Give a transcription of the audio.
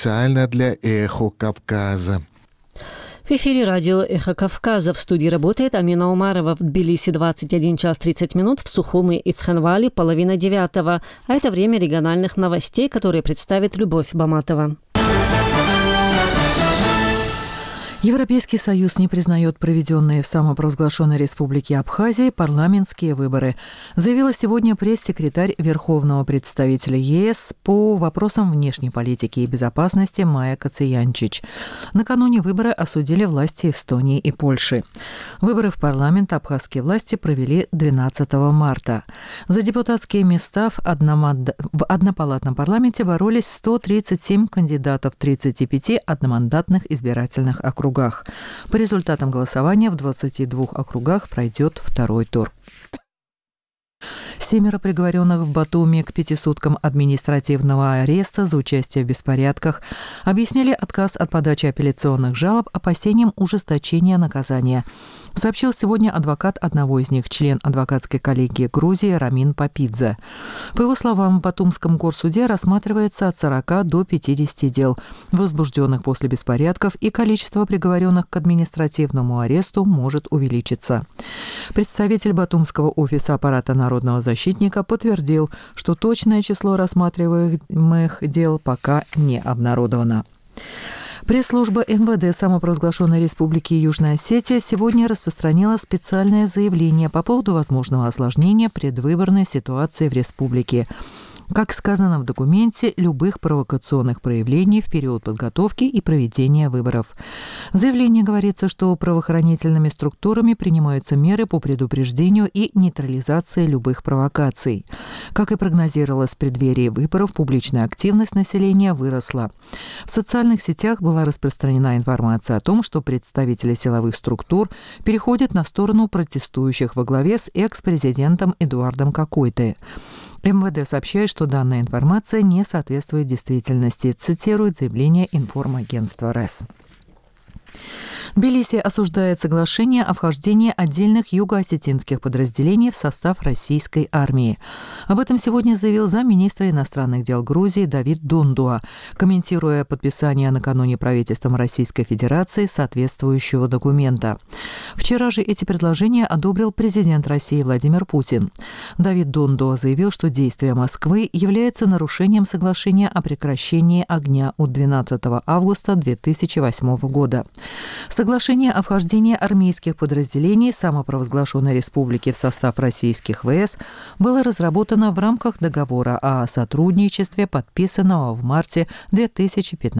Специально для «Эхо Кавказа». В эфире радио «Эхо Кавказа». В студии работает Амина Умарова. В Тбилиси 21 час 30 минут, в Сухуми и Цхинвали 8:30. А это время региональных новостей, которые представит Любовь Баматова. Европейский Союз не признает проведенные в самопровозглашенной республике Абхазии парламентские выборы, заявила сегодня пресс-секретарь Верховного представителя ЕС по вопросам внешней политики и безопасности Майя Кацаянчич. Накануне выборы осудили власти Эстонии и Польши. Выборы в парламент абхазские власти провели 12 марта. За депутатские места в однопалатном парламенте боролись 137 кандидатов в 35 одномандатных избирательных округах. По результатам голосования в 22 округах пройдет второй тур. 7 приговоренных в Батуми к 5 суткам административного ареста за участие в беспорядках объяснили отказ от подачи апелляционных жалоб опасением ужесточения наказания, сообщил сегодня адвокат одного из них, член адвокатской коллегии Грузии Рамин Папидзе. По его словам, в Батумском горсуде рассматривается от 40 до 50 дел, возбужденных после беспорядков, и количество приговоренных к административному аресту может увеличиться. Представитель Батумского офиса аппарата народного защитника подтвердил, что точное число рассматриваемых дел пока не обнародовано. Пресс-служба МВД самопровозглашенной Республики Южная Осетия сегодня распространила специальное заявление по поводу возможного осложнения предвыборной ситуации в республике. Как сказано в документе, любых провокационных проявлений в период подготовки и проведения выборов. В заявлении говорится, что правоохранительными структурами принимаются меры по предупреждению и нейтрализации любых провокаций. Как и прогнозировалось в преддверии выборов, публичная активность населения выросла. В социальных сетях была распространена информация о том, что представители силовых структур переходят на сторону протестующих во главе с экс-президентом Эдуардом Кокойтой. МВД сообщает, что данная информация не соответствует действительности, цитирует заявление информагентства РЭС. Тбилиси осуждает соглашение о вхождении отдельных юго-осетинских подразделений в состав российской армии. Об этом сегодня заявил замминистра иностранных дел Грузии Давид Дундуа, комментируя подписание накануне правительством Российской Федерации соответствующего документа. Вчера же эти предложения одобрил президент России Владимир Путин. Давид Дундуа заявил, что действие Москвы является нарушением соглашения о прекращении огня от 12 августа 2008 года. Соглашение о вхождении армейских подразделений самопровозглашенной республики в состав российских ВС было разработано в рамках договора о сотрудничестве, подписанного в марте 2015